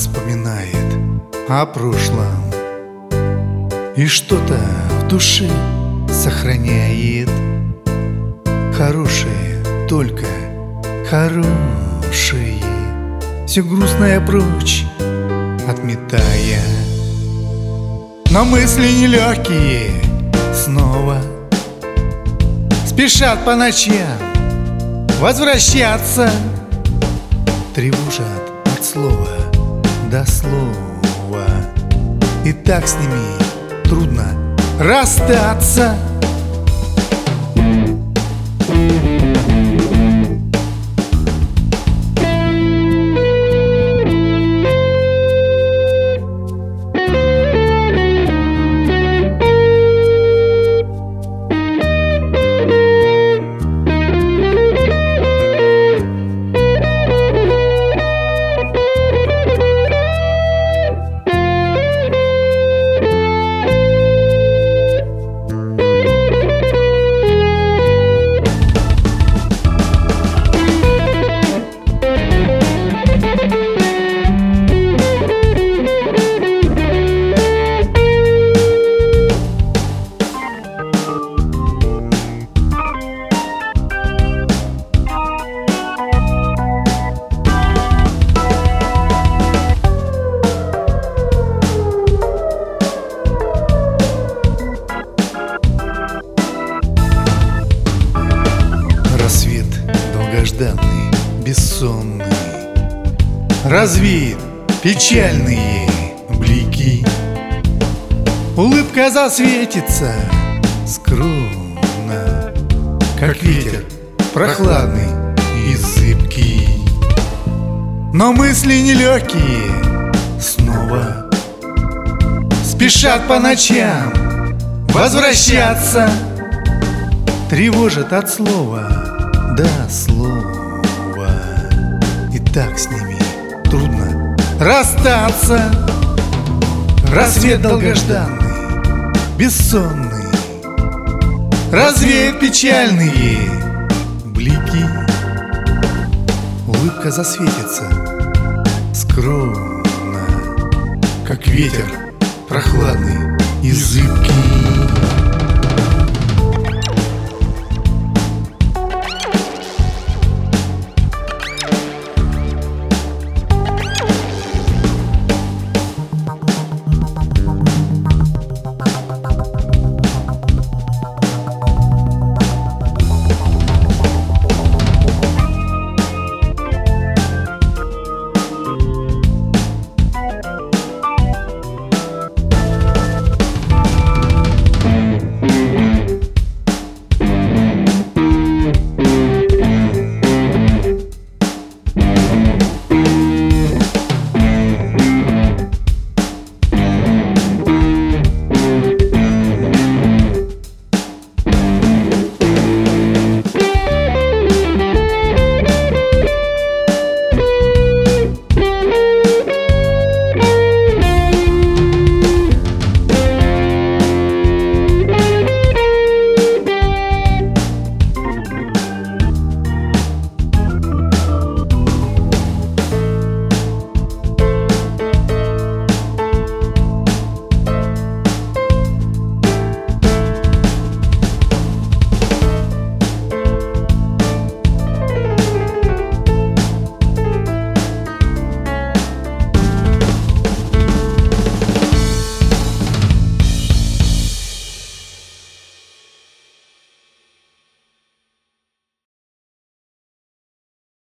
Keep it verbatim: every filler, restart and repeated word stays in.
вспоминает о прошлом и что-то в душе сохраняет. Хорошее, только хорошее, все грустное прочь отметая. Но мысли нелегкие снова спешат по ночам возвращаться, тревожат от слова до слова, и так с ними трудно расстаться. Рассвет долгожданный, бессонный развеет печальные блики. Улыбка засветится скромно, как ветер прохладный и зыбкий. Но мысли нелегкие снова спешат по ночам возвращаться, тревожат от слова до слова, и так с ними трудно расстаться. Рассвет долгожданный, бессонный развеет печальные блики. Улыбка засветится скромно, как ветер прохладный и зыбкий.